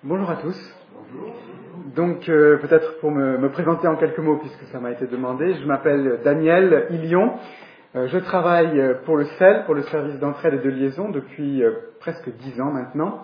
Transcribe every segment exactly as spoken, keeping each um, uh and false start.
Bonjour à tous. Donc euh, peut-être pour me, me présenter en quelques mots puisque ça m'a été demandé, je m'appelle Daniel Ilion, euh, je travaille pour le S E L, pour le service d'entraide et de liaison depuis euh, presque dix ans maintenant.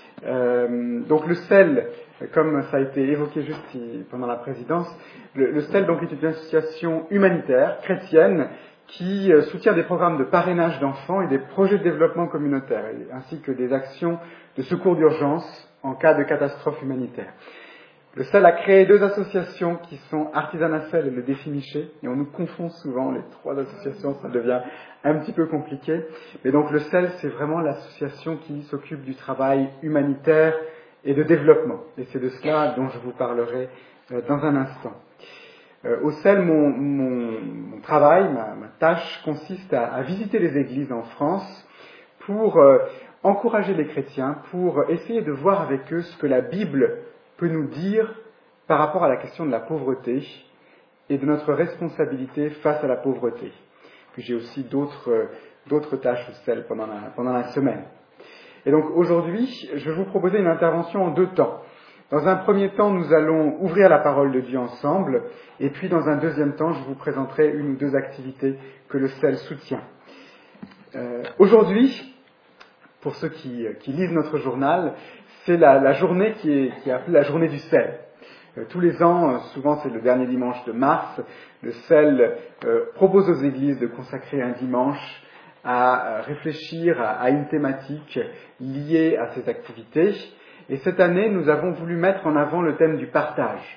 Euh, donc le S E L, comme ça a été évoqué juste pendant la présidence, le, le S E L donc est une association humanitaire chrétienne qui euh, soutient des programmes de parrainage d'enfants et des projets de développement communautaire, ainsi que des actions de secours d'urgence en cas de catastrophe humanitaire. Le S E L a créé deux associations qui sont Artisanat S E L et le Défi Miché, et on nous confond souvent les trois associations, ça devient un petit peu compliqué. Mais donc le S E L, c'est vraiment l'association qui s'occupe du travail humanitaire et de développement. Et c'est de cela dont je vous parlerai euh, dans un instant. Euh, au S E L, mon, mon, mon travail, ma, ma tâche consiste à, à visiter les églises en France pour euh, encourager les chrétiens, pour essayer de voir avec eux ce que la Bible peut nous dire par rapport à la question de la pauvreté et de notre responsabilité face à la pauvreté. Puis j'ai aussi d'autres, euh, d'autres tâches au S E L pendant la, pendant la semaine. Et donc aujourd'hui, je vais vous proposer une intervention en deux temps. Dans un premier temps, nous allons ouvrir la parole de Dieu ensemble, et puis dans un deuxième temps, je vous présenterai une ou deux activités que le S E L soutient. Euh, aujourd'hui, pour ceux qui, qui lisent notre journal, c'est la, la journée qui est, qui est appelée la journée du S E L. Euh, tous les ans, euh, souvent c'est le dernier dimanche de mars, le S E L euh, propose aux églises de consacrer un dimanche à réfléchir à, à une thématique liée à ces activités. Et cette année, nous avons voulu mettre en avant le thème du partage.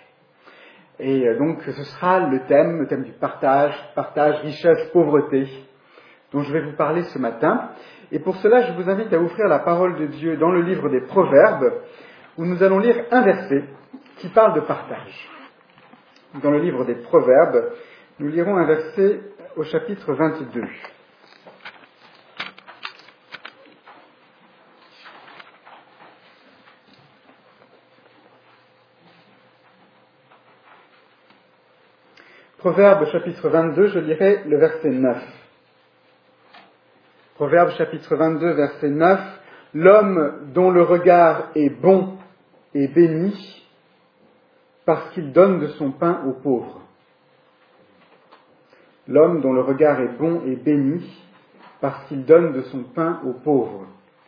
Et euh, donc ce sera le thème, le thème du partage, partage, richesse, pauvreté, dont je vais vous parler ce matin. Et pour cela, je vous invite à ouvrir la parole de Dieu dans le livre des Proverbes, où nous allons lire un verset qui parle de partage. Dans le livre des Proverbes, nous lirons un verset au chapitre vingt-deux. Proverbes chapitre vingt-deux, je lirai le verset neuf. Proverbes chapitre vingt-deux, verset neuf. L'homme dont le regard est bon est béni parce qu'il donne de son pain aux pauvres. L'homme dont le regard est bon est béni parce qu'il donne de son pain aux pauvres.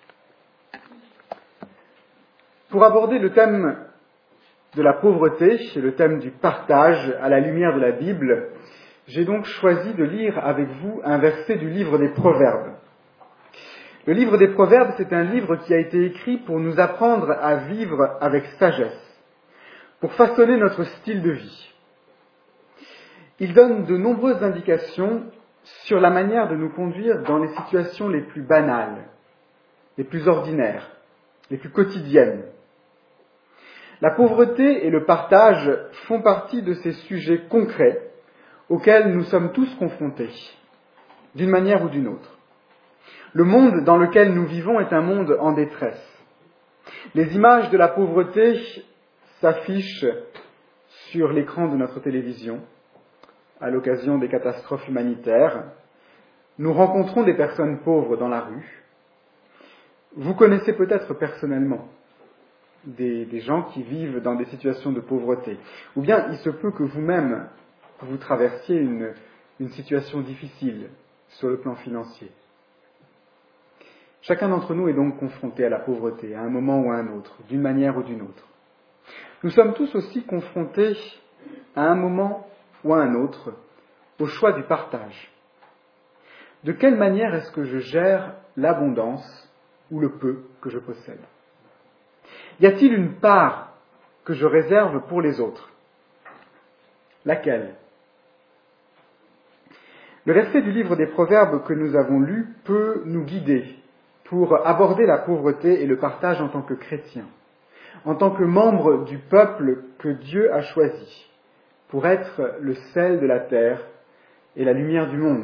Pour aborder le thème de la pauvreté et le thème du partage à la lumière de la Bible, j'ai donc choisi de lire avec vous un verset du livre des Proverbes. Le livre des Proverbes, c'est un livre qui a été écrit pour nous apprendre à vivre avec sagesse, pour façonner notre style de vie. Il donne de nombreuses indications sur la manière de nous conduire dans les situations les plus banales, les plus ordinaires, les plus quotidiennes. La pauvreté et le partage font partie de ces sujets concrets auxquels nous sommes tous confrontés, d'une manière ou d'une autre. Le monde dans lequel nous vivons est un monde en détresse. Les images de la pauvreté s'affichent sur l'écran de notre télévision à l'occasion des catastrophes humanitaires. Nous rencontrons des personnes pauvres dans la rue. Vous connaissez peut-être personnellement des, des gens qui vivent dans des situations de pauvreté. Ou bien il se peut que vous-même vous traversiez une, une situation difficile sur le plan financier. Chacun d'entre nous est donc confronté à la pauvreté, à un moment ou à un autre, d'une manière ou d'une autre. Nous sommes tous aussi confrontés à un moment ou à un autre au choix du partage. De quelle manière est-ce que je gère l'abondance ou le peu que je possède ? Y a-t-il une part que je réserve pour les autres ? Laquelle ? Le verset du livre des Proverbes que nous avons lu peut nous guider pour aborder la pauvreté et le partage en tant que chrétien, en tant que membre du peuple que Dieu a choisi pour être le sel de la terre et la lumière du monde.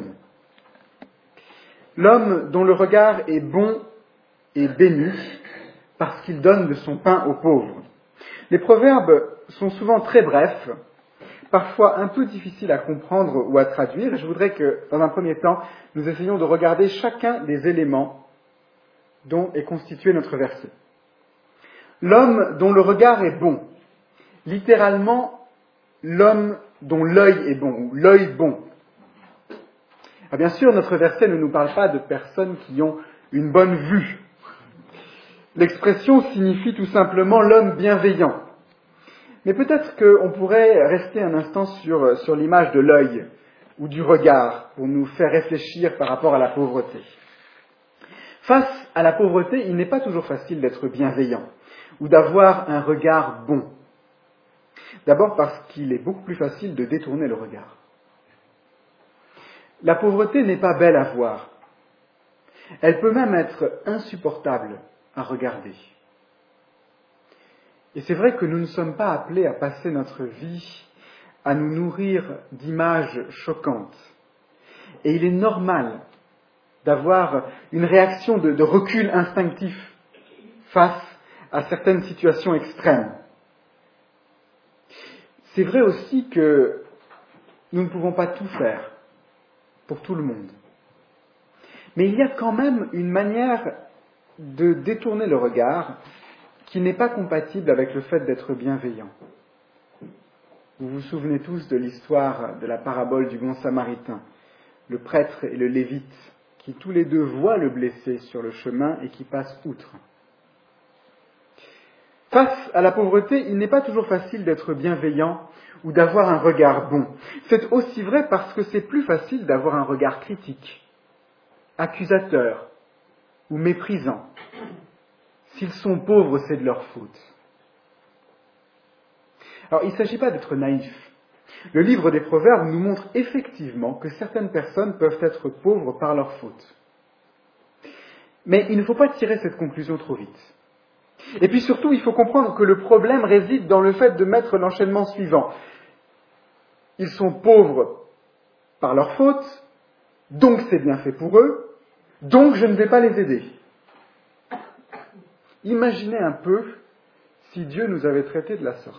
L'homme dont le regard est bon est béni parce qu'il donne de son pain aux pauvres. Les proverbes sont souvent très brefs, parfois un peu difficiles à comprendre ou à traduire. Je voudrais que, dans un premier temps, nous essayions de regarder chacun des éléments dont est constitué notre verset. L'homme dont le regard est bon. Littéralement, l'homme dont l'œil est bon, ou l'œil bon. Ah, bien sûr, notre verset ne nous parle pas de personnes qui ont une bonne vue. L'expression signifie tout simplement l'homme bienveillant. Mais peut-être qu'on pourrait rester un instant sur, sur l'image de l'œil ou du regard pour nous faire réfléchir par rapport à la pauvreté. Face à la pauvreté, il n'est pas toujours facile d'être bienveillant ou d'avoir un regard bon. D'abord parce qu'il est beaucoup plus facile de détourner le regard. La pauvreté n'est pas belle à voir. Elle peut même être insupportable à regarder. Et c'est vrai que nous ne sommes pas appelés à passer notre vie à nous nourrir d'images choquantes. Et il est normal d'avoir une réaction de, de recul instinctif face à certaines situations extrêmes. C'est vrai aussi que nous ne pouvons pas tout faire pour tout le monde. Mais il y a quand même une manière de détourner le regard qui n'est pas compatible avec le fait d'être bienveillant. Vous vous souvenez tous de l'histoire de la parabole du bon samaritain, le prêtre et le lévite, qui tous les deux voient le blessé sur le chemin et qui passent outre. Face à la pauvreté, il n'est pas toujours facile d'être bienveillant ou d'avoir un regard bon. C'est aussi vrai parce que c'est plus facile d'avoir un regard critique, accusateur ou méprisant. S'ils sont pauvres, c'est de leur faute. Alors, il ne s'agit pas d'être naïf. Le livre des Proverbes nous montre effectivement que certaines personnes peuvent être pauvres par leur faute. Mais il ne faut pas tirer cette conclusion trop vite. Et puis surtout, il faut comprendre que le problème réside dans le fait de mettre l'enchaînement suivant. Ils sont pauvres par leur faute, donc c'est bien fait pour eux, donc je ne vais pas les aider. Imaginez un peu si Dieu nous avait traités de la sorte.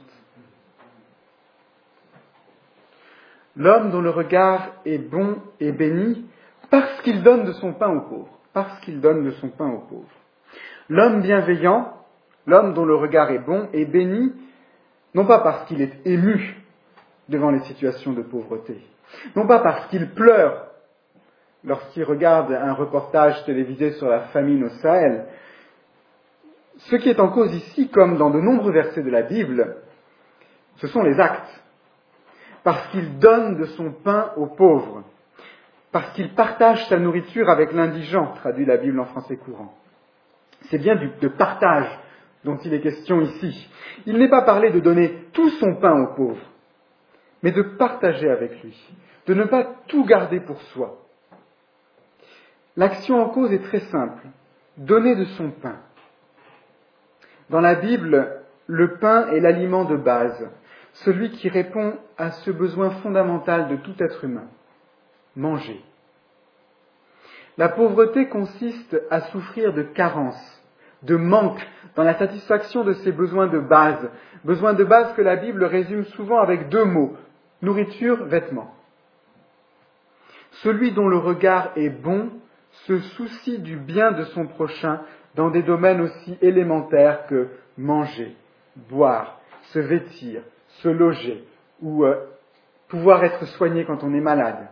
L'homme dont le regard est bon et béni parce qu'il donne de son pain aux pauvres. Parce qu'il donne de son pain aux pauvres. L'homme bienveillant, l'homme dont le regard est bon, est béni, non pas parce qu'il est ému devant les situations de pauvreté, non pas parce qu'il pleure lorsqu'il regarde un reportage télévisé sur la famine au Sahel. Ce qui est en cause ici, comme dans de nombreux versets de la Bible, ce sont les actes. Parce qu'il donne de son pain aux pauvres, parce qu'il partage sa nourriture avec l'indigent, traduit la Bible en français courant. C'est bien du, de partage dont il est question ici. Il n'est pas parlé de donner tout son pain aux pauvres, mais de partager avec lui, de ne pas tout garder pour soi. L'action en cause est très simple, donner de son pain. Dans la Bible, le pain est l'aliment de base, celui qui répond à ce besoin fondamental de tout être humain, manger. La pauvreté consiste à souffrir de carence, de manque dans la satisfaction de ses besoins de base, besoins de base que la Bible résume souvent avec deux mots, nourriture, vêtements. Celui dont le regard est bon se soucie du bien de son prochain dans des domaines aussi élémentaires que manger, boire, se vêtir, se loger ou euh, pouvoir être soigné quand on est malade.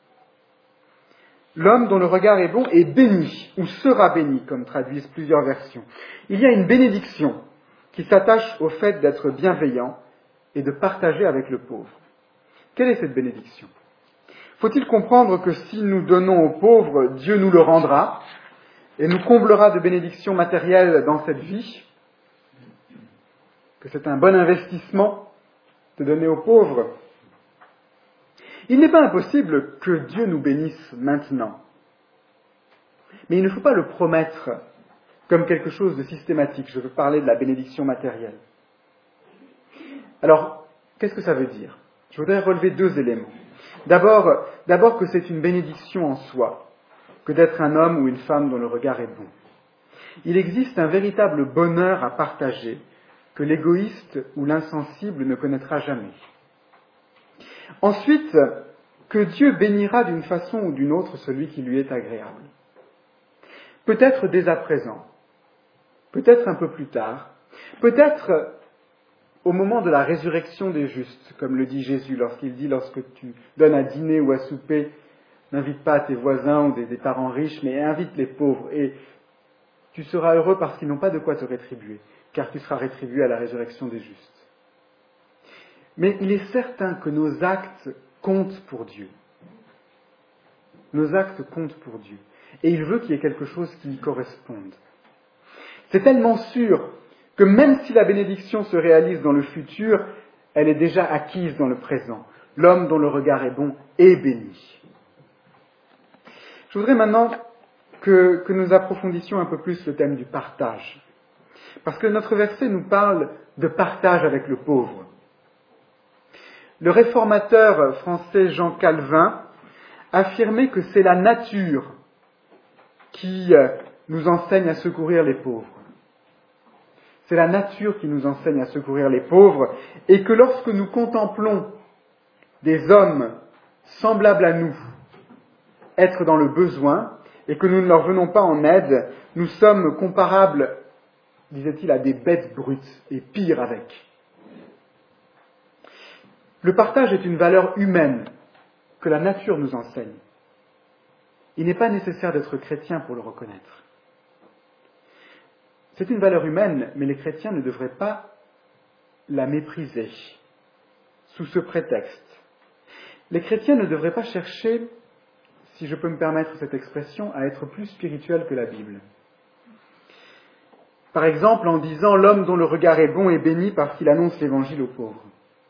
L'homme dont le regard est bon est béni, ou sera béni, comme traduisent plusieurs versions. Il y a une bénédiction qui s'attache au fait d'être bienveillant et de partager avec le pauvre. Quelle est cette bénédiction ? Faut-il comprendre que si nous donnons aux pauvres, Dieu nous le rendra et nous comblera de bénédictions matérielles dans cette vie ? Que c'est un bon investissement de donner aux pauvres. Il n'est pas impossible que Dieu nous bénisse maintenant. Mais il ne faut pas le promettre comme quelque chose de systématique. Je veux parler de la bénédiction matérielle. Alors, qu'est-ce que ça veut dire ? Je voudrais relever deux éléments. D'abord, d'abord que c'est une bénédiction en soi, que d'être un homme ou une femme dont le regard est bon. Il existe un véritable bonheur à partager que l'égoïste ou l'insensible ne connaîtra jamais. Ensuite, que Dieu bénira d'une façon ou d'une autre celui qui lui est agréable. Peut-être dès à présent, peut-être un peu plus tard, Peut-être au moment de la résurrection des justes, comme le dit Jésus lorsqu'il dit « Lorsque tu donnes à dîner ou à souper, n'invite pas tes voisins ou des, des parents riches, mais invite les pauvres, et tu seras heureux parce qu'ils n'ont pas de quoi te rétribuer, car tu seras rétribué à la résurrection des justes. » Mais il est certain que nos actes comptent pour Dieu. Nos actes comptent pour Dieu. Et il veut qu'il y ait quelque chose qui y corresponde. C'est tellement sûr que même si la bénédiction se réalise dans le futur, elle est déjà acquise dans le présent. L'homme dont le regard est bon est béni. Je voudrais maintenant que, que nous approfondissions un peu plus le thème du partage. Parce que notre verset nous parle de partage avec le pauvre. Le réformateur français Jean Calvin affirmait que c'est la nature qui nous enseigne à secourir les pauvres. C'est la nature qui nous enseigne à secourir les pauvres, et que lorsque nous contemplons des hommes semblables à nous être dans le besoin, et que nous ne leur venons pas en aide, nous sommes comparables, disait-il, à des bêtes brutes, et pire avec. Le partage est une valeur humaine que la nature nous enseigne. Il n'est pas nécessaire d'être chrétien pour le reconnaître. C'est une valeur humaine, mais les chrétiens ne devraient pas la mépriser sous ce prétexte. Les chrétiens ne devraient pas chercher, si je peux me permettre cette expression, à être plus spirituels que la Bible. Par exemple, en disant « L'homme dont le regard est bon est béni parce qu'il annonce l'évangile aux pauvres ».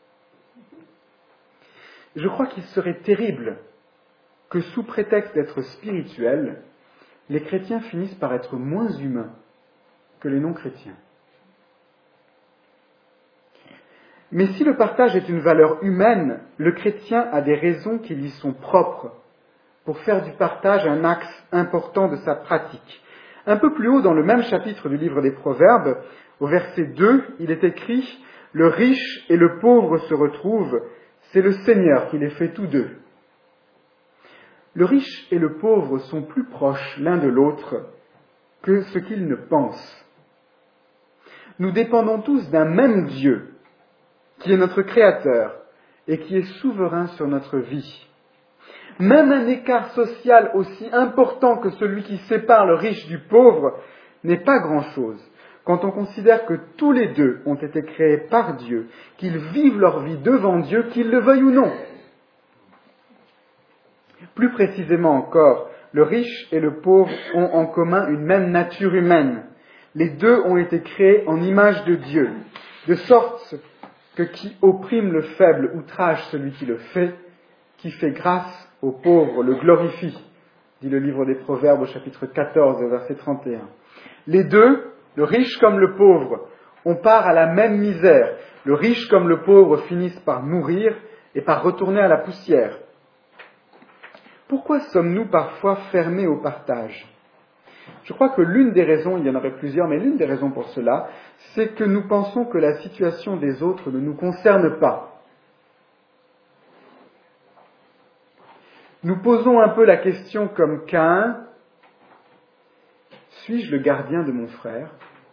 Je crois qu'il serait terrible que sous prétexte d'être spirituels, les chrétiens finissent par être moins humains que les non-chrétiens. Mais si le partage est une valeur humaine, le chrétien a des raisons qui lui sont propres pour faire du partage un axe important de sa pratique. Un peu plus haut dans le même chapitre du livre des Proverbes, au verset deux, il est écrit « Le riche et le pauvre se retrouvent, c'est le Seigneur qui les fait tous deux. » Le riche et le pauvre sont plus proches l'un de l'autre que ce qu'ils ne pensent. Nous dépendons tous d'un même Dieu, qui est notre Créateur et qui est souverain sur notre vie. Même un écart social aussi important que celui qui sépare le riche du pauvre n'est pas grand-chose quand on considère que tous les deux ont été créés par Dieu, qu'ils vivent leur vie devant Dieu, qu'ils le veuillent ou non. Plus précisément encore, le riche et le pauvre ont en commun une même nature humaine. Les deux ont été créés en image de Dieu, de sorte que qui opprime le faible outrage celui qui le fait, qui fait grâce au pauvre le glorifie, dit le livre des Proverbes au chapitre quatorze, verset trente et un. Les deux, le riche comme le pauvre, ont part à la même misère. Le riche comme le pauvre finissent par mourir et par retourner à la poussière. Pourquoi sommes-nous parfois fermés au partage ? Je crois que l'une des raisons, il y en aurait plusieurs, mais l'une des raisons pour cela, c'est que nous pensons que la situation des autres ne nous concerne pas. Nous posons un peu la question comme Caïn, suis-je le gardien de mon frère ?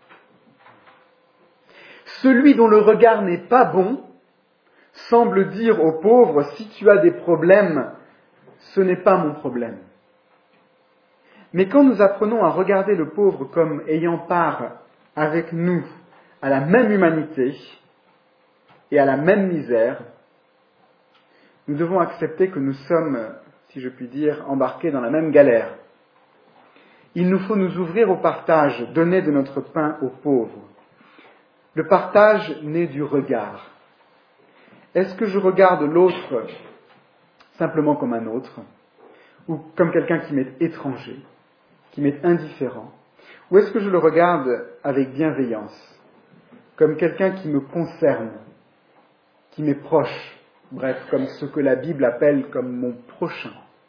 Celui dont le regard n'est pas bon semble dire aux pauvres, si tu as des problèmes, ce n'est pas mon problème. Mais quand nous apprenons à regarder le pauvre comme ayant part avec nous à la même humanité et à la même misère, nous devons accepter que nous sommes, si je puis dire, embarqués dans la même galère. Il nous faut nous ouvrir au partage, donner de notre pain aux pauvres. Le partage naît du regard. Est-ce que je regarde l'autre simplement comme un autre, ou comme quelqu'un qui m'est étranger, qui m'est indifférent, ou est-ce que je le regarde avec bienveillance, comme quelqu'un qui me concerne, qui m'est proche, bref, comme ce que la Bible appelle comme mon prochain.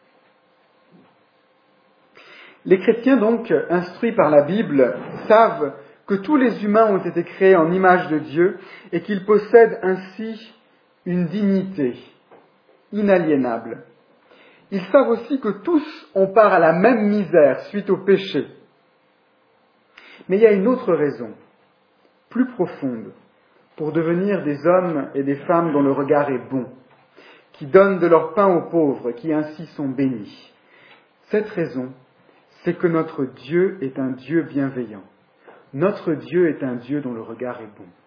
Les chrétiens donc, instruits par la Bible, savent que tous les humains ont été créés en image de Dieu et qu'ils possèdent ainsi une dignité inaliénable. Ils savent aussi que tous ont part à la même misère suite au péché. Mais il y a une autre raison plus profonde, pour devenir des hommes et des femmes dont le regard est bon, qui donnent de leur pain aux pauvres, qui ainsi sont bénis. Cette raison, c'est que notre Dieu est un Dieu bienveillant. Notre Dieu est un Dieu dont le regard est bon.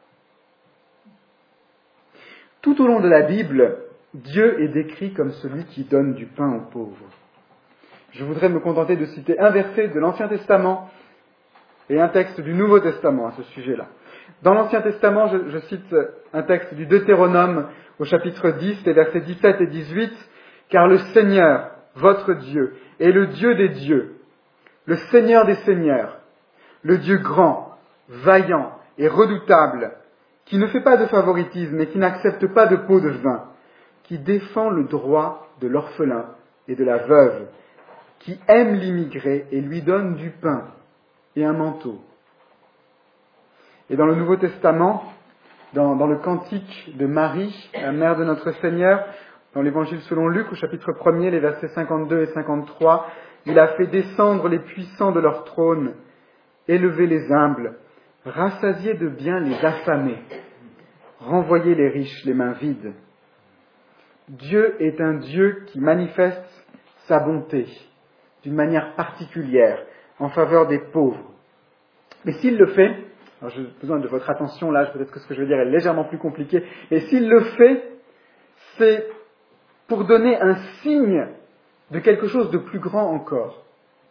Tout au long de la Bible, Dieu est décrit comme celui qui donne du pain aux pauvres. Je voudrais me contenter de citer un verset de l'Ancien Testament et un texte du Nouveau Testament à ce sujet-là. Dans l'Ancien Testament, je, je cite un texte du Deutéronome au chapitre dix, les versets dix-sept et dix-huit, « Car le Seigneur, votre Dieu, est le Dieu des dieux, le Seigneur des seigneurs, le Dieu grand, vaillant et redoutable, qui ne fait pas de favoritisme et qui n'accepte pas de pot de vin, qui défend le droit de l'orphelin et de la veuve, qui aime l'immigré et lui donne du pain et un manteau. » Et dans le Nouveau Testament, dans, dans le cantique de Marie, la mère de notre Seigneur, dans l'Évangile selon Luc, au chapitre premier, les versets cinquante-deux et cinquante-trois, il a fait descendre les puissants de leur trône, élever les humbles, rassasier de bien les affamés, renvoyer les riches les mains vides. Dieu est un Dieu qui manifeste sa bonté d'une manière particulière en faveur des pauvres. Mais s'il le fait, alors j'ai besoin de votre attention là, peut-être que ce que je veux dire est légèrement plus compliqué, et s'il le fait, c'est pour donner un signe de quelque chose de plus grand encore.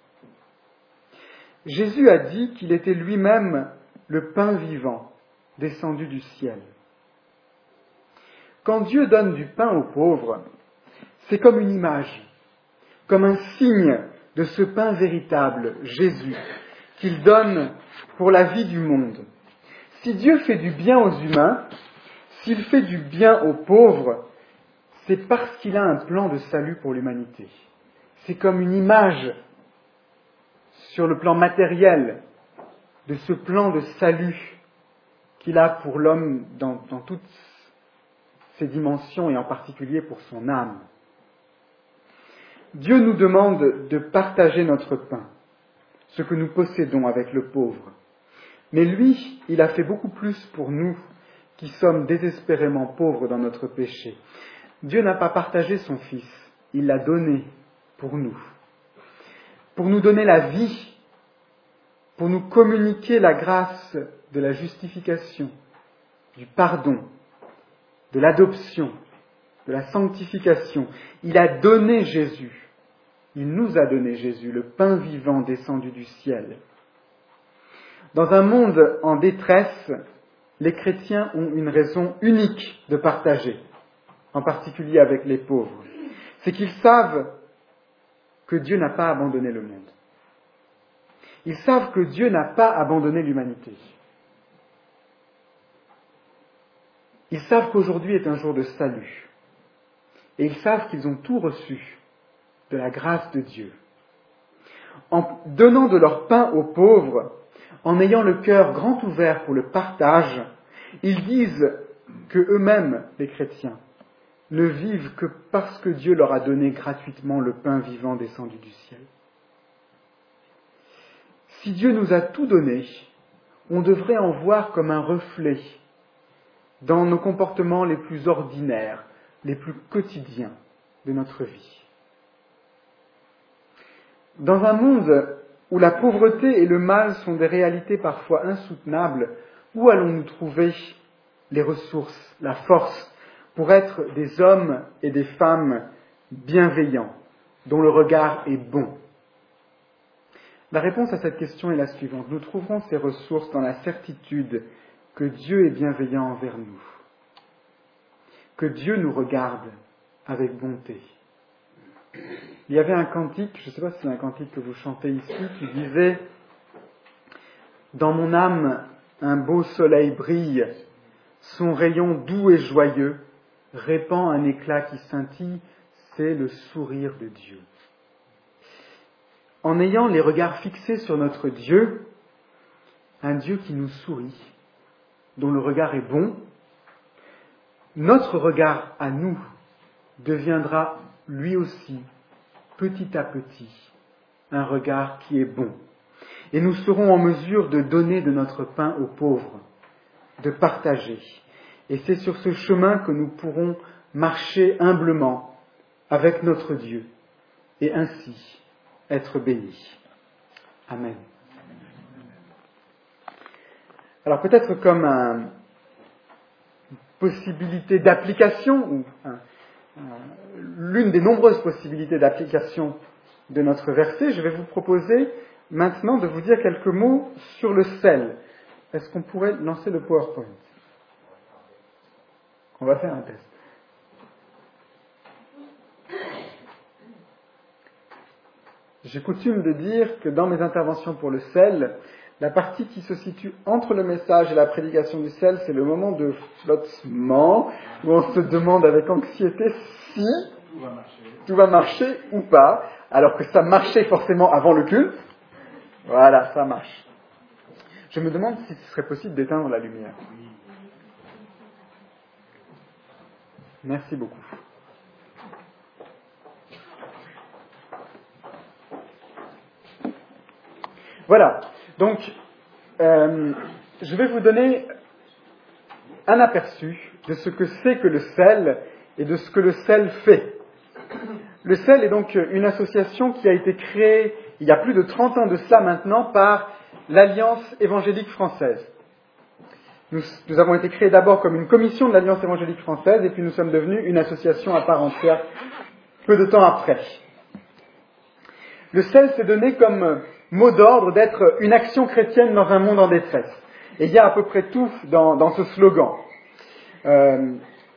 Jésus a dit qu'il était lui-même le pain vivant descendu du ciel. Quand Dieu donne du pain aux pauvres, c'est comme une image, comme un signe de ce pain véritable, Jésus, qu'il donne pour la vie du monde. Si Dieu fait du bien aux humains, s'il fait du bien aux pauvres, c'est parce qu'il a un plan de salut pour l'humanité. C'est comme une image sur le plan matériel de ce plan de salut qu'il a pour l'homme dans, dans toutes ses dimensions et en particulier pour son âme. Dieu nous demande de partager notre pain, ce que nous possédons avec le pauvre. Mais lui, il a fait beaucoup plus pour nous qui sommes désespérément pauvres dans notre péché. Dieu n'a pas partagé son Fils, il l'a donné pour nous. Pour nous donner la vie, pour nous communiquer la grâce de la justification, du pardon, de l'adoption, de la sanctification. Il a donné Jésus. Il nous a donné Jésus, le pain vivant descendu du ciel. Dans un monde en détresse, les chrétiens ont une raison unique de partager, en particulier avec les pauvres. C'est qu'ils savent que Dieu n'a pas abandonné le monde. Ils savent que Dieu n'a pas abandonné l'humanité. Ils savent qu'aujourd'hui est un jour de salut. Et ils savent qu'ils ont tout reçu de la grâce de Dieu. En donnant de leur pain aux pauvres, en ayant le cœur grand ouvert pour le partage, ils disent que eux-mêmes, les chrétiens, ne vivent que parce que Dieu leur a donné gratuitement le pain vivant descendu du ciel. Si Dieu nous a tout donné, on devrait en voir comme un reflet dans nos comportements les plus ordinaires, les plus quotidiens de notre vie. Dans un monde où la pauvreté et le mal sont des réalités parfois insoutenables, où allons-nous trouver les ressources, la force pour être des hommes et des femmes bienveillants, dont le regard est bon? La réponse à cette question est la suivante. Nous trouverons ces ressources dans la certitude que Dieu est bienveillant envers nous, que Dieu nous regarde avec bonté. Il y avait un cantique, je ne sais pas si c'est un cantique que vous chantez ici, qui disait « Dans mon âme, un beau soleil brille, son rayon doux et joyeux répand un éclat qui scintille, c'est le sourire de Dieu. » En ayant les regards fixés sur notre Dieu, un Dieu qui nous sourit, dont le regard est bon, notre regard à nous deviendra lui aussi, petit à petit, un regard qui est bon. Et nous serons en mesure de donner de notre pain aux pauvres, de partager. Et c'est sur ce chemin que nous pourrons marcher humblement avec notre Dieu et ainsi être bénis. Amen. Alors peut-être comme une possibilité d'application, ou un, un, l'une des nombreuses possibilités d'application de notre verset, je vais vous proposer maintenant de vous dire quelques mots sur le sel. Est-ce qu'on pourrait lancer le PowerPoint ? On va faire un test. J'ai coutume de dire que dans mes interventions pour le sel, la partie qui se situe entre le message et la prédication du sel, c'est le moment de flottement, où on se demande avec anxiété si tout va marcher, tout va marcher ou pas, alors que ça marchait forcément avant le culte. Voilà, ça marche. Je me demande si ce serait possible d'éteindre la lumière. Merci beaucoup. Voilà, donc euh, je vais vous donner un aperçu de ce que c'est que le sel et de ce que le sel fait. Le sel est donc une association qui a été créée il y a plus de trente ans de cela maintenant par l'Alliance évangélique française. Nous, nous avons été créés d'abord comme une commission de l'Alliance évangélique française et puis nous sommes devenus une association à part entière peu de temps après. Le sel s'est donné comme mot d'ordre d'être une action chrétienne dans un monde en détresse. Et il y a à peu près tout dans, dans ce slogan. Euh,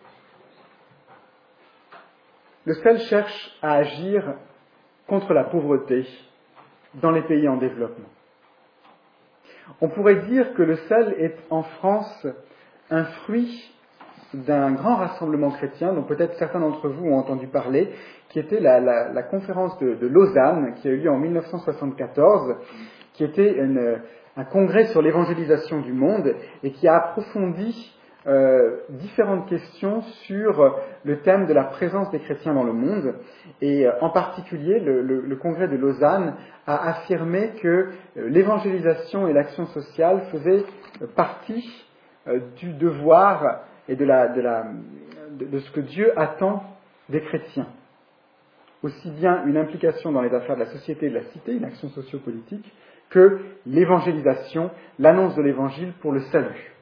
le sel cherche à agir contre la pauvreté dans les pays en développement. On pourrait dire que le sel est en France un fruit d'un grand rassemblement chrétien, dont peut-être certains d'entre vous ont entendu parler, qui était la, la, la conférence de, de Lausanne, qui a eu lieu en mille neuf cent soixante-quatorze, qui était une, un congrès sur l'évangélisation du monde et qui a approfondi euh, différentes questions sur le thème de la présence des chrétiens dans le monde. Et euh, en particulier, le, le, le congrès de Lausanne a affirmé que euh, l'évangélisation et l'action sociale faisaient partie euh, du devoir et de, la, de, la, de, de ce que Dieu attend des chrétiens. Aussi bien une implication dans les affaires de la société et de la cité, une action sociopolitique, que l'évangélisation, l'annonce de l'évangile pour le salut.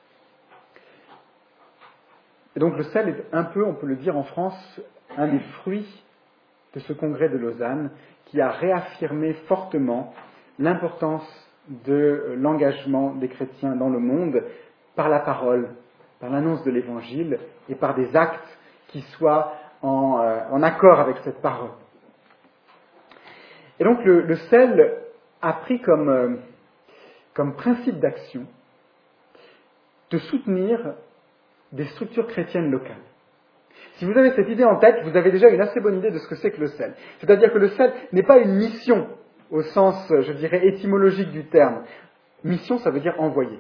Et donc le sel est un peu, on peut le dire en France, un des fruits de ce congrès de Lausanne qui a réaffirmé fortement l'importance de l'engagement des chrétiens dans le monde par la parole, par l'annonce de l'évangile et par des actes qui soient en, euh, en accord avec cette parole. Et donc le, le sel a pris comme, euh, comme principe d'action de soutenir des structures chrétiennes locales. Si vous avez cette idée en tête, vous avez déjà une assez bonne idée de ce que c'est que le sel. C'est-à-dire que le sel n'est pas une mission au sens, je dirais, étymologique du terme. Mission, ça veut dire envoyer.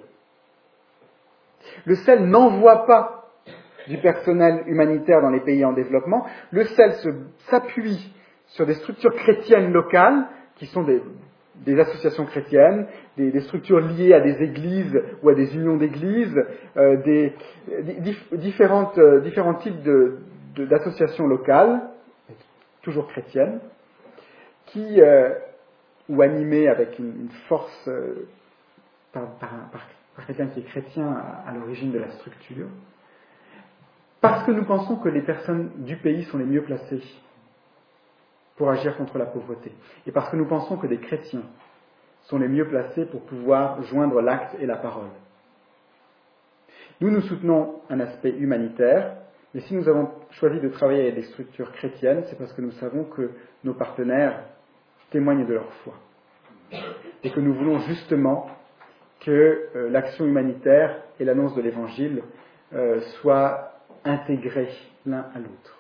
Le sel n'envoie pas du personnel humanitaire dans les pays en développement. Le sel se, s'appuie sur des structures chrétiennes locales, qui sont des, des associations chrétiennes, des, des structures liées à des églises ou à des unions d'églises, euh, des, dif, différentes, euh, différents types de, de, d'associations locales, toujours chrétiennes, qui, euh, ou animées avec une, une force euh, par, par, par, par quelqu'un qui est chrétien à, à l'origine de la structure, parce que nous pensons que les personnes du pays sont les mieux placées pour agir contre la pauvreté, et parce que nous pensons que des chrétiens sont les mieux placés pour pouvoir joindre l'acte et la parole. Nous, nous soutenons un aspect humanitaire, mais si nous avons choisi de travailler avec des structures chrétiennes, c'est parce que nous savons que nos partenaires témoignent de leur foi, et que nous voulons justement que euh, l'action humanitaire et l'annonce de l'Évangile euh, soient intégrés l'un à l'autre.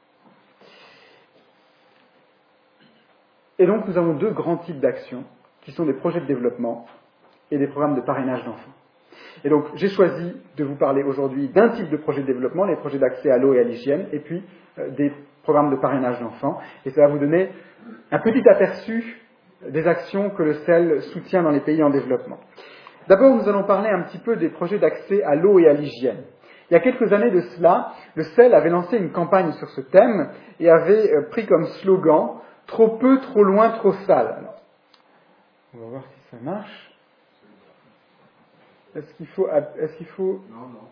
Et donc nous avons deux grands types d'actions, qui sont des projets de développement et des programmes de parrainage d'enfants. Et donc j'ai choisi de vous parler aujourd'hui d'un type de projet de développement, les projets d'accès à l'eau et à l'hygiène, et puis euh, des programmes de parrainage d'enfants. Et ça va vous donner un petit aperçu des actions que le sel soutient dans les pays en développement. D'abord, nous allons parler un petit peu des projets d'accès à l'eau et à l'hygiène. Il y a quelques années de cela, le C E L avait lancé une campagne sur ce thème et avait euh, pris comme slogan « Trop peu, trop loin, trop sale ». Alors, on va voir si ça marche. Est-ce qu'il faut... Est-ce qu'il faut... Non, non.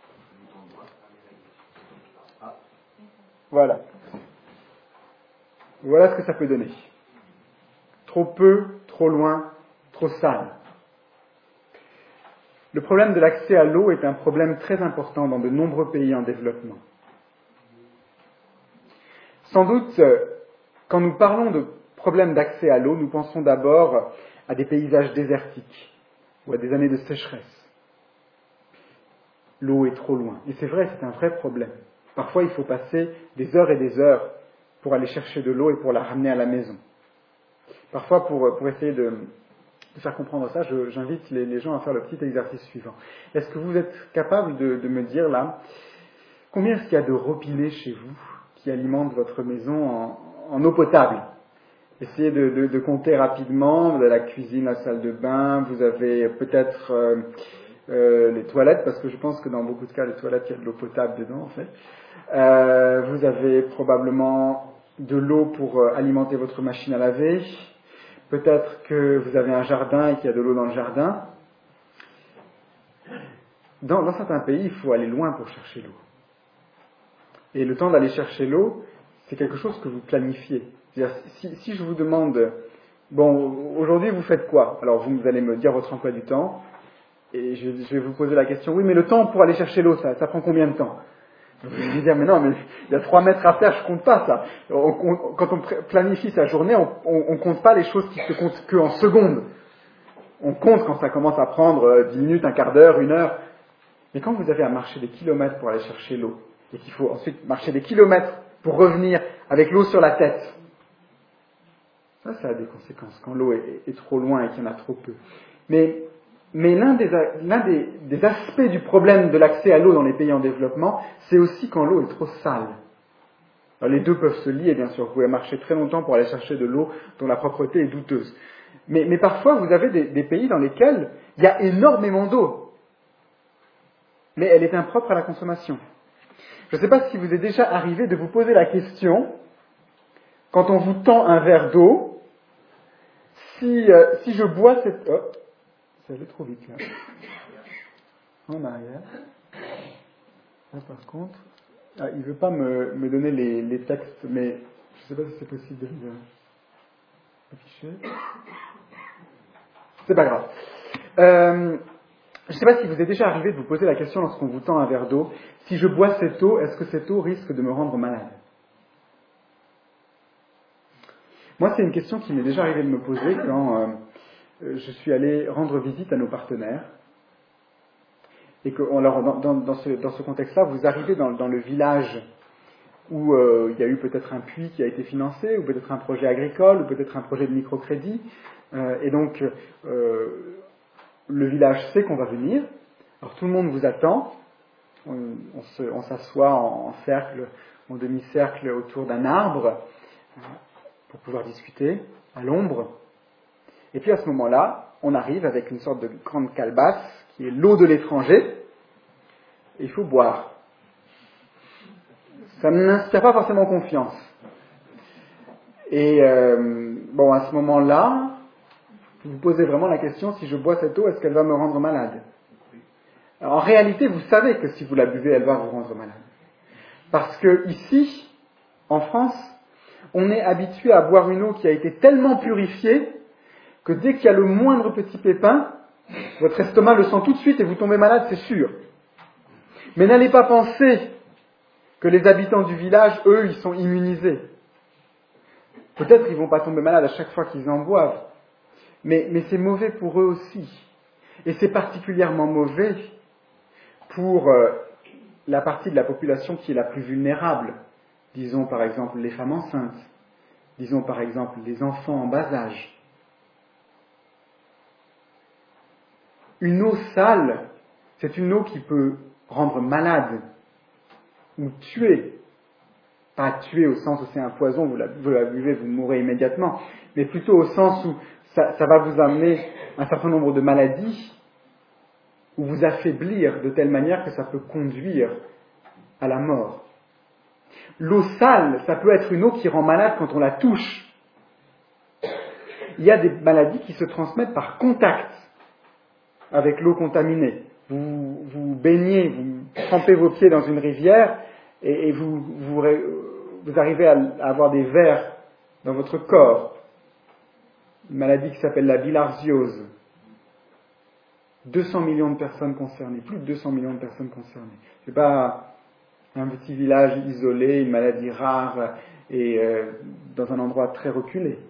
Ah. Voilà. Voilà ce que ça peut donner. Trop peu, trop loin, trop sale. Le problème de l'accès à l'eau est un problème très important dans de nombreux pays en développement. Sans doute, quand nous parlons de problème d'accès à l'eau, nous pensons d'abord à des paysages désertiques ou à des années de sécheresse. L'eau est trop loin. Et c'est vrai, c'est un vrai problème. Parfois, il faut passer des heures et des heures pour aller chercher de l'eau et pour la ramener à la maison. Parfois, pour, pour essayer de, de faire comprendre ça, je, j'invite les, les gens à faire le petit exercice suivant. Est-ce que vous êtes capable de, de me dire là, combien est-ce qu'il y a de robinets chez vous qui alimentent votre maison en, en eau potable? Essayez de, de, de compter rapidement. Vous avez la cuisine, la salle de bain, vous avez peut-être euh, euh, les toilettes, parce que je pense que dans beaucoup de cas, les toilettes, il y a de l'eau potable dedans en fait. Euh, vous avez probablement de l'eau pour euh, alimenter votre machine à laver. Peut-être que vous avez un jardin et qu'il y a de l'eau dans le jardin. Dans, dans certains pays, il faut aller loin pour chercher l'eau. Et le temps d'aller chercher l'eau, c'est quelque chose que vous planifiez. C'est-à-dire, si, si je vous demande, bon, aujourd'hui vous faites quoi? Alors vous allez me dire votre emploi du temps, et je, je vais vous poser la question, oui, mais le temps pour aller chercher l'eau, ça, ça prend combien de temps? Vous allez dire, mais non, mais il y a trois mètres à faire, je compte pas ça. On, on, quand on planifie sa journée, on, on, on compte pas les choses qui se comptent qu'en secondes. On compte quand ça commence à prendre dix minutes, un quart d'heure, une heure. Mais quand vous avez à marcher des kilomètres pour aller chercher l'eau, et qu'il faut ensuite marcher des kilomètres pour revenir avec l'eau sur la tête, ça, ça a des conséquences quand l'eau est, est trop loin et qu'il y en a trop peu. Mais, mais l'un, des, l'un des, des aspects du problème de l'accès à l'eau dans les pays en développement, c'est aussi quand l'eau est trop sale. Alors, les deux peuvent se lier, bien sûr. Vous pouvez marcher très longtemps pour aller chercher de l'eau dont la propreté est douteuse. Mais, mais parfois, vous avez des, des pays dans lesquels il y a énormément d'eau, mais elle est impropre à la consommation. Je ne sais pas si vous est déjà arrivé de vous poser la question, quand on vous tend un verre d'eau, si, euh, si je bois cette... Oh, ça allait trop vite là. En arrière. Là par contre... Ah, il ne veut pas me, me donner les, les textes, mais je ne sais pas si c'est possible de les afficher. C'est pas grave. Euh, je ne sais pas si vous est déjà arrivé de vous poser la question lorsqu'on vous tend un verre d'eau, si je bois cette eau, est-ce que cette eau risque de me rendre malade? Moi, c'est une question qui m'est déjà arrivé de me poser quand euh, je suis allé rendre visite à nos partenaires. Et que, alors, dans, dans, dans ce, dans ce contexte-là, vous arrivez dans, dans le village où euh, il y a eu peut-être un puits qui a été financé, ou peut-être un projet agricole, ou peut-être un projet de microcrédit. Euh, et donc, euh, le village sait qu'on va venir. Alors, tout le monde vous attend. On, on, se, on s'assoit en, en cercle, en demi-cercle autour d'un arbre, pour pouvoir discuter à l'ombre. Et puis à ce moment-là, on arrive avec une sorte de grande calebasse qui est l'eau de l'étranger, et il faut boire. Ça ne n'inspire pas forcément confiance. Et euh, bon, à ce moment-là, vous vous posez vraiment la question, si je bois cette eau, est-ce qu'elle va me rendre malade? Alors, en réalité, vous savez que si vous la buvez, elle va vous rendre malade. Parce que ici, en France, on est habitué à boire une eau qui a été tellement purifiée que dès qu'il y a le moindre petit pépin, votre estomac le sent tout de suite et vous tombez malade, c'est sûr. Mais n'allez pas penser que les habitants du village, eux, ils sont immunisés. Peut-être qu'ils ne vont pas tomber malades à chaque fois qu'ils en boivent, mais, mais c'est mauvais pour eux aussi. Et c'est particulièrement mauvais pour euh, la partie de la population qui est la plus vulnérable. Disons par exemple les femmes enceintes, disons par exemple les enfants en bas âge. Une eau sale, c'est une eau qui peut rendre malade ou tuer. Pas tuer au sens où c'est un poison, vous la, vous la buvez, vous mourrez immédiatement, mais plutôt au sens où ça, ça va vous amener un certain nombre de maladies ou vous affaiblir de telle manière que ça peut conduire à la mort. L'eau sale, ça peut être une eau qui rend malade quand on la touche. Il y a des maladies qui se transmettent par contact avec l'eau contaminée. Vous, vous baignez, vous trempez vos pieds dans une rivière et, et vous, vous, vous arrivez à, à avoir des vers dans votre corps. Une maladie qui s'appelle la bilharziose. deux cents millions de personnes concernées, plus de deux cents millions de personnes concernées. C'est pas un petit village isolé, une maladie rare et euh, dans un endroit très reculé.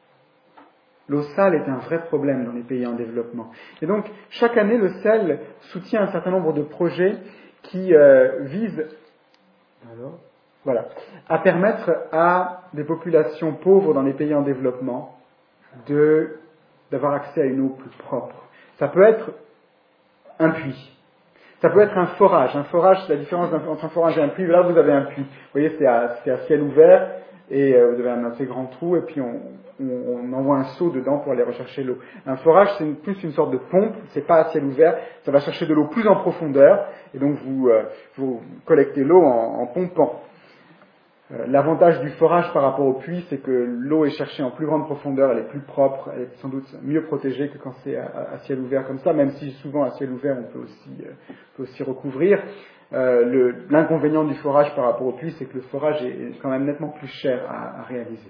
L'eau sale est un vrai problème dans les pays en développement. Et donc, chaque année, le C E L soutient un certain nombre de projets qui euh, visent alors, voilà, à permettre à des populations pauvres dans les pays en développement de, d'avoir accès à une eau plus propre. Ça peut être un puits. Ça peut être un forage. Un forage, c'est la différence entre un forage et un puits. Là, vous avez un puits. Vous voyez, c'est à, c'est à ciel ouvert et euh, vous avez un assez grand trou et puis on, on, on envoie un seau dedans pour aller rechercher l'eau. Un forage, c'est une, plus une sorte de pompe. C'est pas à ciel ouvert. Ça va chercher de l'eau plus en profondeur et donc vous, euh, vous collectez l'eau en, en pompant. Euh, l'avantage du forage par rapport au puits, c'est que l'eau est cherchée en plus grande profondeur, elle est plus propre, elle est sans doute mieux protégée que quand c'est à, à ciel ouvert comme ça, même si souvent à ciel ouvert on peut aussi, euh, peut aussi recouvrir. Euh, le, l'inconvénient du forage par rapport au puits, c'est que le forage est, est quand même nettement plus cher à, à réaliser.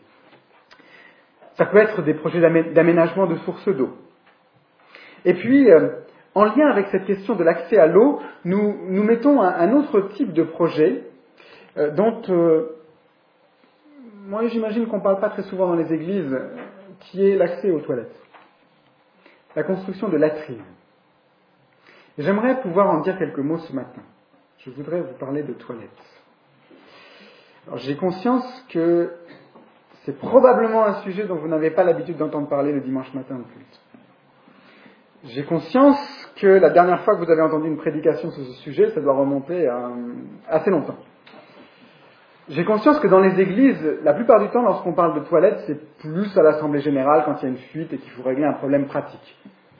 Ça peut être des projets d'amé, d'aménagement de sources d'eau. Et puis, euh, en lien avec cette question de l'accès à l'eau, nous, nous mettons un, un autre type de projet euh, dont... Euh, Moi, j'imagine qu'on ne parle pas très souvent dans les églises, qui est l'accès aux toilettes. La construction de latrines. Et j'aimerais pouvoir en dire quelques mots ce matin. Je voudrais vous parler de toilettes. Alors, j'ai conscience que c'est probablement un sujet dont vous n'avez pas l'habitude d'entendre parler le dimanche matin au culte. J'ai conscience que la dernière fois que vous avez entendu une prédication sur ce sujet, ça doit remonter à assez longtemps. J'ai conscience que dans les églises, la plupart du temps, lorsqu'on parle de toilettes, c'est plus à l'assemblée générale quand il y a une fuite et qu'il faut régler un problème pratique.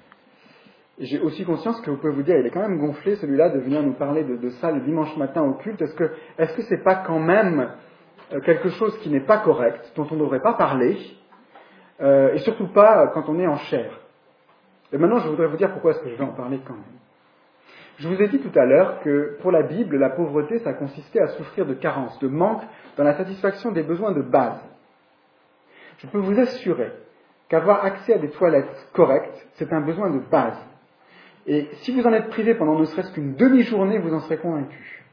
Et j'ai aussi conscience que vous pouvez vous dire, il est quand même gonflé celui-là de venir nous parler de, de ça le dimanche matin au culte. Est-ce que est-ce que c'est pas quand même quelque chose qui n'est pas correct, dont on ne devrait pas parler, euh, et surtout pas quand on est en chair. Et maintenant, je voudrais vous dire pourquoi est-ce que je vais en parler quand même. Je vous ai dit tout à l'heure que pour la Bible, la pauvreté, ça consistait à souffrir de carence, de manque dans la satisfaction des besoins de base. Je peux vous assurer qu'avoir accès à des toilettes correctes, c'est un besoin de base. Et si vous en êtes privé pendant ne serait-ce qu'une demi-journée, vous en serez convaincu.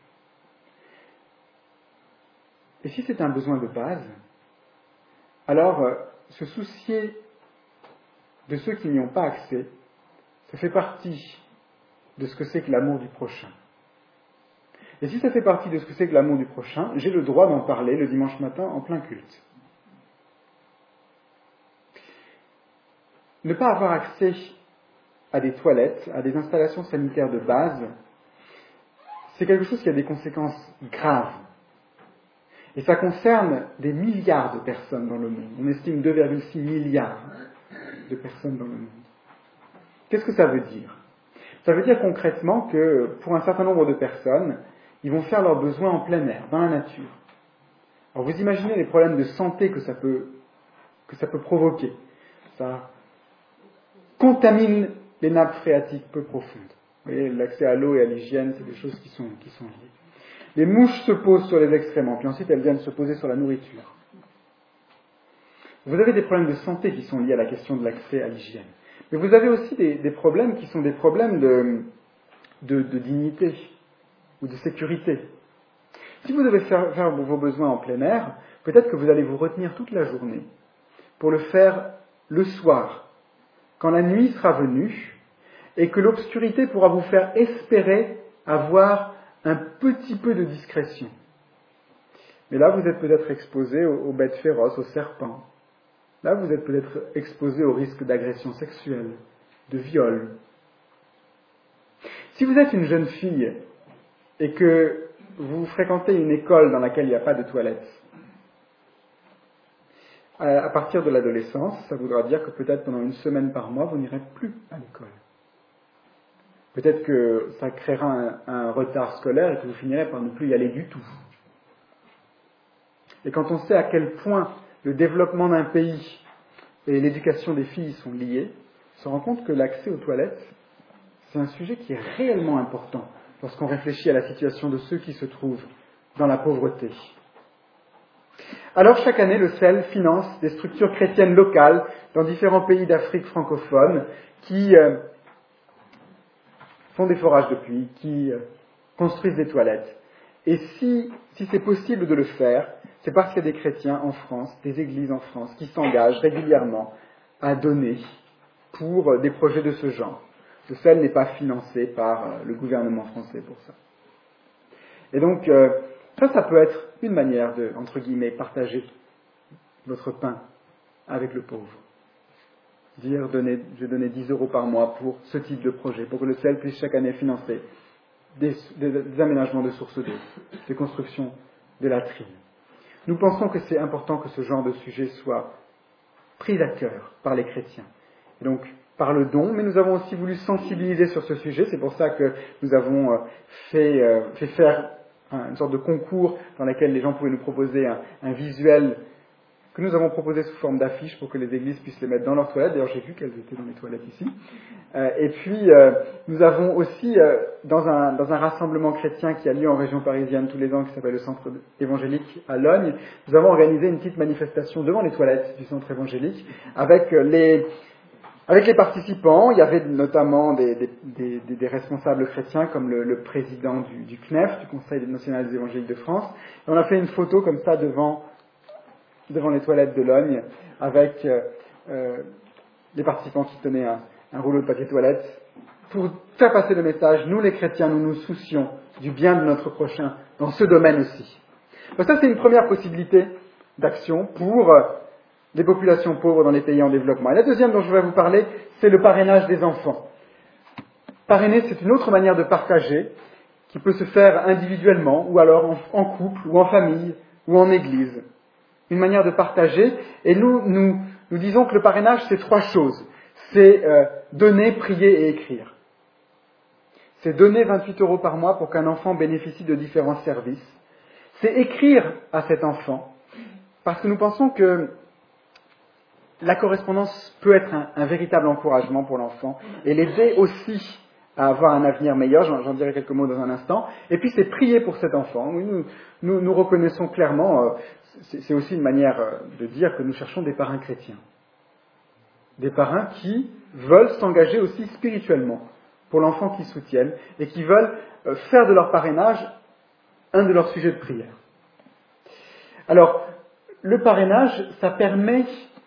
Et si c'est un besoin de base, alors euh, se soucier de ceux qui n'y ont pas accès, ça fait partie de ce que c'est que l'amour du prochain. Et si ça fait partie de ce que c'est que l'amour du prochain, j'ai le droit d'en parler le dimanche matin en plein culte. Ne pas avoir accès à des toilettes, à des installations sanitaires de base, c'est quelque chose qui a des conséquences graves. Et ça concerne des milliards de personnes dans le monde. On estime deux virgule six milliards de personnes dans le monde. Qu'est-ce que ça veut dire ? Ça veut dire concrètement que pour un certain nombre de personnes, ils vont faire leurs besoins en plein air, dans la nature. Alors vous imaginez les problèmes de santé que ça peut, que ça peut provoquer. Ça contamine les nappes phréatiques peu profondes. Vous voyez, l'accès à l'eau et à l'hygiène, c'est des choses qui sont, qui sont liées. Les mouches se posent sur les excréments, puis ensuite elles viennent se poser sur la nourriture. Vous avez des problèmes de santé qui sont liés à la question de l'accès à l'hygiène. Mais vous avez aussi des, des problèmes qui sont des problèmes de, de, de dignité ou de sécurité. Si vous devez faire, faire vos besoins en plein air, peut-être que vous allez vous retenir toute la journée pour le faire le soir, quand la nuit sera venue et que l'obscurité pourra vous faire espérer avoir un petit peu de discrétion. Mais là, vous êtes peut-être exposé aux, aux bêtes féroces, aux serpents. Là, vous êtes peut-être exposé au risque d'agression sexuelle, de viol. Si vous êtes une jeune fille et que vous fréquentez une école dans laquelle il n'y a pas de toilettes, à partir de l'adolescence, ça voudra dire que peut-être pendant une semaine par mois, vous n'irez plus à l'école. Peut-être que ça créera un, un retard scolaire et que vous finirez par ne plus y aller du tout. Et quand on sait à quel point le développement d'un pays et l'éducation des filles sont liés, on se rend compte que l'accès aux toilettes, c'est un sujet qui est réellement important lorsqu'on réfléchit à la situation de ceux qui se trouvent dans la pauvreté. Alors chaque année, le C E L finance des structures chrétiennes locales dans différents pays d'Afrique francophone qui euh, font des forages de puits, qui euh, construisent des toilettes. Et si, si c'est possible de le faire, c'est parce qu'il y a des chrétiens en France, des églises en France, qui s'engagent régulièrement à donner pour euh, des projets de ce genre. Le C E L n'est pas financé par euh, le gouvernement français pour ça. Et donc, euh, ça, ça peut être une manière de, entre guillemets, partager votre pain avec le pauvre. Dire, donner, je vais donner dix euros par mois pour ce type de projet, pour que le C E L puisse chaque année financer des, des, des aménagements de sources d'eau, des constructions de latrines. Nous pensons que c'est important que ce genre de sujet soit pris à cœur par les chrétiens. Et donc, par le don, mais nous avons aussi voulu sensibiliser sur ce sujet. C'est pour ça que nous avons fait, euh, fait faire une sorte de concours dans lequel les gens pouvaient nous proposer un, un visuel que nous avons proposé sous forme d'affiches pour que les églises puissent les mettre dans leurs toilettes. D'ailleurs, j'ai vu qu'elles étaient dans les toilettes ici. Euh, et puis, euh, nous avons aussi, euh, dans, un, dans un rassemblement chrétien qui a lieu en région parisienne tous les ans, qui s'appelle le Centre évangélique à Logne, nous avons organisé une petite manifestation devant les toilettes du Centre évangélique avec les... Avec les participants, il y avait notamment des, des, des, des responsables chrétiens comme le, le président du, du C N E F, du Conseil national des évangéliques de France. Et on a fait une photo comme ça devant, devant les toilettes de Logne avec euh, euh, les participants qui tenaient un, un rouleau de papier toilette pour faire passer le message, nous les chrétiens, nous nous soucions du bien de notre prochain dans ce domaine aussi. Donc ça, c'est une première possibilité d'action pour... Euh, des populations pauvres dans les pays en développement. Et la deuxième dont je voudrais vous parler, c'est le parrainage des enfants. Parrainer, c'est une autre manière de partager qui peut se faire individuellement, ou alors en, en couple, ou en famille, ou en église. Une manière de partager. Et nous, nous, nous disons que le parrainage, c'est trois choses. C'est euh, donner, prier et écrire. C'est donner vingt-huit euros par mois pour qu'un enfant bénéficie de différents services. C'est écrire à cet enfant, parce que nous pensons que la correspondance peut être un, un véritable encouragement pour l'enfant et l'aider aussi à avoir un avenir meilleur. J'en, j'en dirai quelques mots dans un instant. Et puis c'est prier pour cet enfant. Oui, nous, nous, nous reconnaissons clairement, euh, c'est, c'est aussi une manière euh, de dire que nous cherchons des parrains chrétiens. Des parrains qui veulent s'engager aussi spirituellement pour l'enfant qu'ils soutiennent et qui veulent euh, faire de leur parrainage un de leurs sujets de prière. Alors, le parrainage, ça permet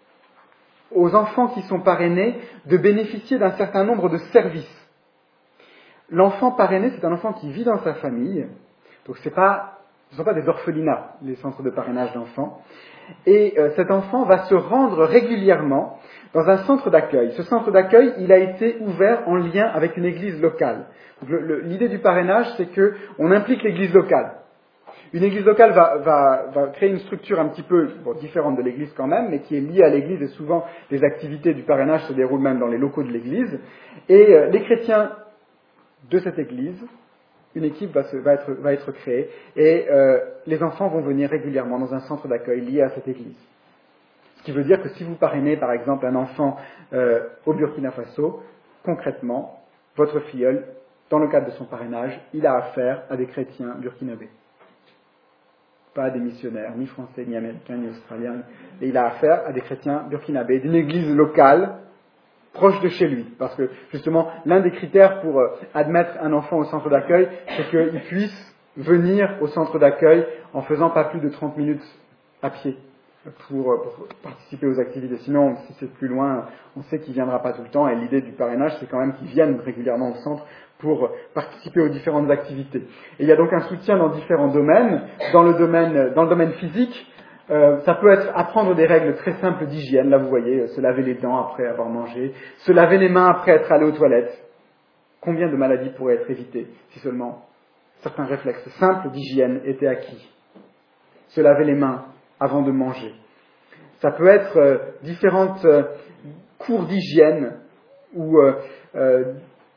aux enfants qui sont parrainés de bénéficier d'un certain nombre de services. L'enfant parrainé, c'est un enfant qui vit dans sa famille, donc c'est pas, ce ne sont pas des orphelinats, les centres de parrainage d'enfants, et euh, cet enfant va se rendre régulièrement dans un centre d'accueil. Ce centre d'accueil, il a été ouvert en lien avec une église locale. Donc, le, le, l'idée du parrainage, c'est qu'on implique l'église locale. Une église locale va, va, va créer une structure un petit peu bon, différente de l'église quand même, mais qui est liée à l'église, et souvent les activités du parrainage se déroulent même dans les locaux de l'église. Et euh, les chrétiens de cette église, une équipe va, se, va, être, va être créée, et euh, les enfants vont venir régulièrement dans un centre d'accueil lié à cette église. Ce qui veut dire que si vous parrainez par exemple un enfant euh, au Burkina Faso, concrètement, votre filleul, dans le cadre de son parrainage, il a affaire à des chrétiens burkinabés. Pas à des missionnaires, ni français, ni américains, ni australiens. Et il a affaire à des chrétiens burkinabés, d'une église locale, proche de chez lui. Parce que, justement, l'un des critères pour euh, admettre un enfant au centre d'accueil, c'est qu'il puisse venir au centre d'accueil en faisant pas plus de trente minutes à pied pour, euh, pour participer aux activités. Sinon, si c'est plus loin, on sait qu'il ne viendra pas tout le temps. Et l'idée du parrainage, c'est quand même qu'il vienne régulièrement au centre pour participer aux différentes activités. Et il y a donc un soutien dans différents domaines. Dans le domaine, dans le domaine physique, euh, ça peut être apprendre des règles très simples d'hygiène. Là, vous voyez, se laver les dents après avoir mangé, se laver les mains après être allé aux toilettes. Combien de maladies pourraient être évitées si seulement certains réflexes simples d'hygiène étaient acquis? Se laver les mains avant de manger. Ça peut être euh, différentes euh, cours d'hygiène ou euh, euh,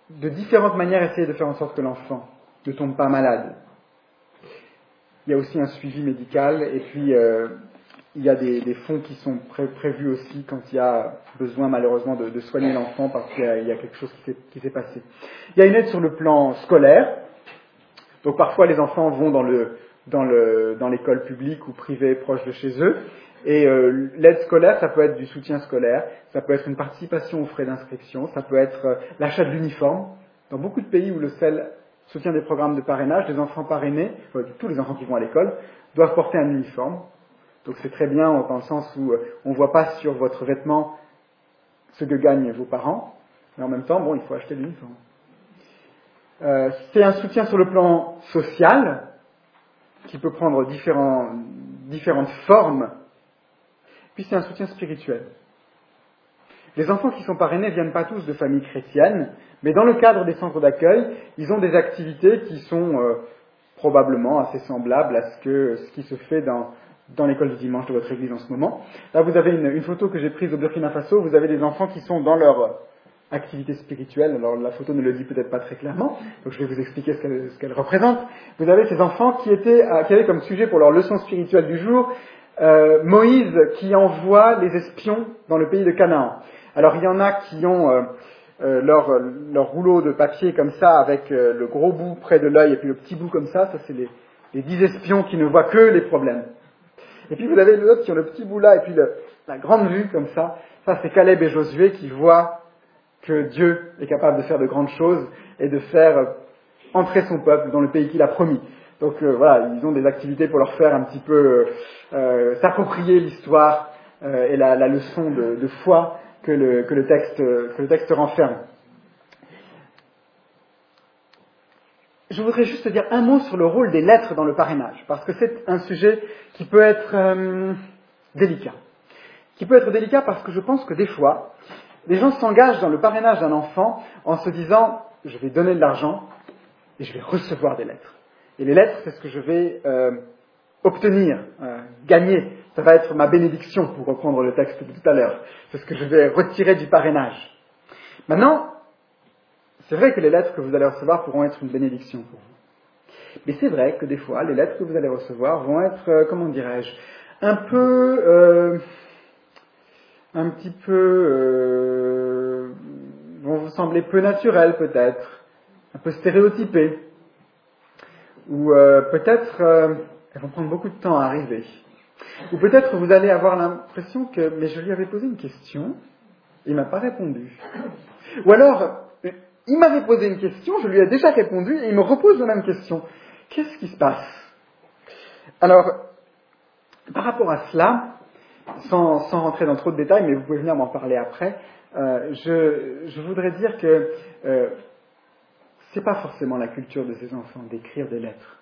de différentes manières essayer de faire en sorte que l'enfant ne tombe pas malade. Il y a aussi un suivi médical et puis euh, il y a des, des fonds qui sont pré- prévus aussi quand il y a besoin malheureusement de, de soigner l'enfant parce qu'il y a, il y a quelque chose qui s'est, qui s'est passé. Il y a une aide sur le plan scolaire. Donc parfois les enfants vont dans, le, dans, le, dans l'école publique ou privée proche de chez eux. Et euh, l'aide scolaire, ça peut être du soutien scolaire, ça peut être une participation aux frais d'inscription, ça peut être euh, l'achat de l'uniforme. Dans beaucoup de pays où le C E L soutient des programmes de parrainage, les enfants parrainés, enfin, tous les enfants qui vont à l'école, doivent porter un uniforme. Donc c'est très bien dans le sens où euh, on ne voit pas sur votre vêtement ce que gagnent vos parents, mais en même temps, bon, il faut acheter l'uniforme. Euh, c'est un soutien sur le plan social, qui peut prendre différents, différentes formes. Puis c'est un soutien spirituel. Les enfants qui sont parrainés ne viennent pas tous de familles chrétiennes, mais dans le cadre des centres d'accueil, ils ont des activités qui sont euh, probablement assez semblables à ce, que, ce qui se fait dans, dans l'école du dimanche de votre église en ce moment. Là, vous avez une, une photo que j'ai prise au Burkina Faso, vous avez des enfants qui sont dans leur activité spirituelle. Alors la photo ne le dit peut-être pas très clairement, donc je vais vous expliquer ce qu'elle, ce qu'elle représente. Vous avez ces enfants qui, étaient, qui avaient comme sujet pour leur leçon spirituelle du jour Euh, Moïse qui envoie les espions dans le pays de Canaan. Alors il y en a qui ont euh, euh, leur, leur rouleau de papier comme ça avec euh, le gros bout près de l'œil et puis le petit bout comme ça, ça c'est les, les dix espions qui ne voient que les problèmes. Et puis vous avez les autres qui ont le petit bout là et puis le, la grande vue comme ça, ça c'est Caleb et Josué qui voient que Dieu est capable de faire de grandes choses et de faire entrer son peuple dans le pays qu'il a promis. Donc euh, voilà, ils ont des activités pour leur faire un petit peu euh, s'approprier l'histoire euh, et la, la leçon de, de foi que le, que, le texte, que le texte renferme. Je voudrais juste dire un mot sur le rôle des lettres dans le parrainage, parce que c'est un sujet qui peut être euh, délicat. Qui peut être délicat parce que je pense que des fois, les gens s'engagent dans le parrainage d'un enfant en se disant « je vais donner de l'argent et je vais recevoir des lettres ». Et les lettres, c'est ce que je vais euh, obtenir, euh, gagner. Ça va être ma bénédiction, pour reprendre le texte de tout à l'heure. C'est ce que je vais retirer du parrainage. Maintenant, c'est vrai que les lettres que vous allez recevoir pourront être une bénédiction pour vous. Mais c'est vrai que des fois, les lettres que vous allez recevoir vont être, euh, comment dirais-je, un peu, euh, un petit peu, euh, vont vous sembler peu naturelles peut-être, un peu stéréotypées. Ou euh, peut-être euh, elles vont prendre beaucoup de temps à arriver. Ou peut-être vous allez avoir l'impression que mais je lui avais posé une question, il m'a pas répondu. Ou alors il m'avait posé une question, je lui ai déjà répondu et il me repose la même question. Qu'est-ce qui se passe? Alors, par rapport à cela, sans, sans rentrer dans trop de détails, mais vous pouvez venir m'en parler après, euh, je, je voudrais dire que euh, c'est pas forcément la culture de ces enfants d'écrire des lettres.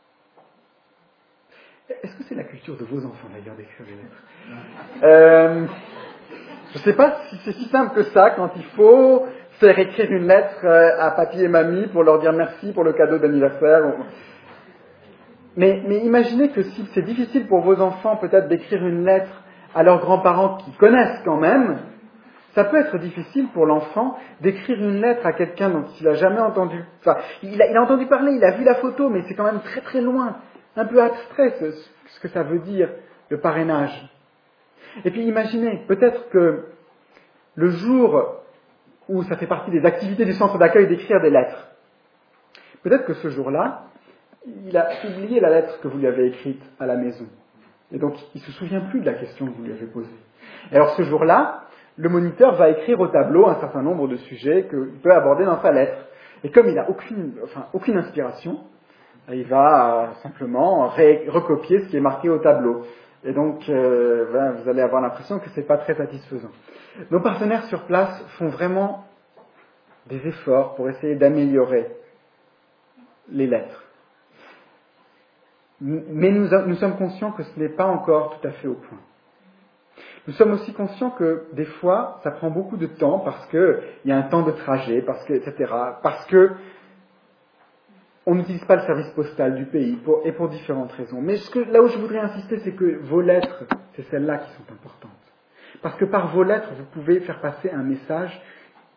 Est-ce que c'est la culture de vos enfants d'ailleurs d'écrire des lettres? euh, Je ne sais pas si c'est si simple que ça quand il faut faire écrire une lettre à papy et mamie pour leur dire merci pour le cadeau d'anniversaire. Mais, mais imaginez que si c'est difficile pour vos enfants peut-être d'écrire une lettre à leurs grands-parents qui connaissent quand même, ça peut être difficile pour l'enfant d'écrire une lettre à quelqu'un dont il n'a jamais entendu. Enfin, il a, il a entendu parler, il a vu la photo, mais c'est quand même très très loin, un peu abstrait ce, ce que ça veut dire, le parrainage. Et puis imaginez, peut-être que le jour où ça fait partie des activités du centre d'accueil d'écrire des lettres, peut-être que ce jour-là, il a oublié la lettre que vous lui avez écrite à la maison. Et donc, il ne se souvient plus de la question que vous lui avez posée. Et alors ce jour-là, le moniteur va écrire au tableau un certain nombre de sujets qu'il peut aborder dans sa lettre. Et comme il n'a aucune, enfin, aucune inspiration, il va simplement ré- recopier ce qui est marqué au tableau. Et donc, euh, ben, vous allez avoir l'impression que ce n'est pas très satisfaisant. Nos partenaires sur place font vraiment des efforts pour essayer d'améliorer les lettres. Mais nous, nous sommes conscients que ce n'est pas encore tout à fait au point. Nous sommes aussi conscients que des fois, ça prend beaucoup de temps parce qu'il y a un temps de trajet, parce que, et cetera, parce que on n'utilise pas le service postal du pays pour, et pour différentes raisons. Mais ce que, là où je voudrais insister, c'est que vos lettres, c'est celles-là qui sont importantes. Parce que par vos lettres, vous pouvez faire passer un message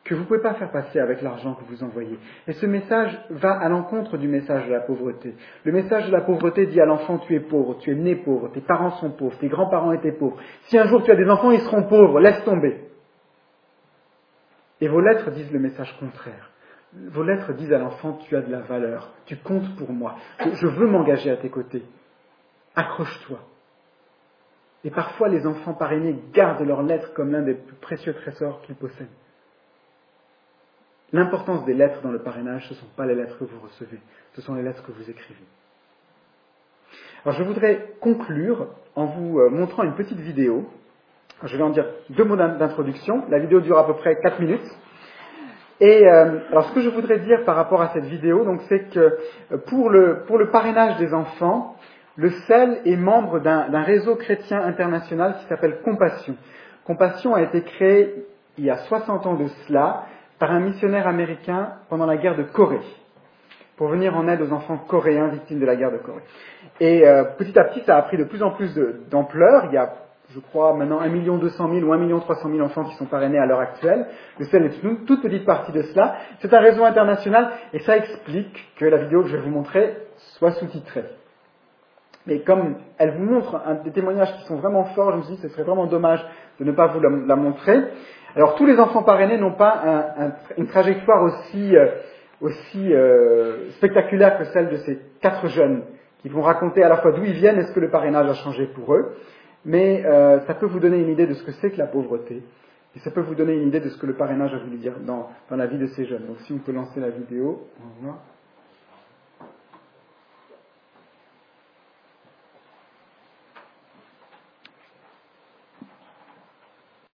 que vous ne pouvez pas faire passer avec l'argent que vous envoyez. Et ce message va à l'encontre du message de la pauvreté. Le message de la pauvreté dit à l'enfant, tu es pauvre, tu es né pauvre, tes parents sont pauvres, tes grands-parents étaient pauvres. Si un jour tu as des enfants, ils seront pauvres, laisse tomber. Et vos lettres disent le message contraire. Vos lettres disent à l'enfant, tu as de la valeur, tu comptes pour moi, je veux m'engager à tes côtés. Accroche-toi. Et parfois, les enfants parrainés gardent leurs lettres comme l'un des plus précieux trésors qu'ils possèdent. L'importance des lettres dans le parrainage, ce ne sont pas les lettres que vous recevez, ce sont les lettres que vous écrivez. Alors, je voudrais conclure en vous montrant une petite vidéo. Je vais en dire deux mots d'introduction. La vidéo dure à peu près quatre minutes. Et euh, alors, ce que je voudrais dire par rapport à cette vidéo, donc, c'est que pour le, pour le parrainage des enfants, le C E L est membre d'un, d'un réseau chrétien international qui s'appelle Compassion. Compassion a été créé il y a soixante ans de cela par un missionnaire américain pendant la guerre de Corée, pour venir en aide aux enfants coréens victimes de la guerre de Corée. Et euh, petit à petit, ça a pris de plus en plus de, d'ampleur. Il y a, je crois, maintenant un million deux cent mille ou un million trois cent mille enfants qui sont parrainés à l'heure actuelle. Le C E L est une toute petite partie de cela. C'est un réseau international et ça explique que la vidéo que je vais vous montrer soit sous-titrée. Mais comme elle vous montre un, des témoignages qui sont vraiment forts, je me suis dit que ce serait vraiment dommage de ne pas vous la, la montrer. Alors, tous les enfants parrainés n'ont pas un, un, une trajectoire aussi, euh, aussi euh, spectaculaire que celle de ces quatre jeunes qui vont raconter à la fois d'où ils viennent et ce que le parrainage a changé pour eux. Mais euh, ça peut vous donner une idée de ce que c'est que la pauvreté. Et ça peut vous donner une idée de ce que le parrainage a voulu dire dans, dans la vie de ces jeunes. Donc, si on peut lancer la vidéo, on va voir.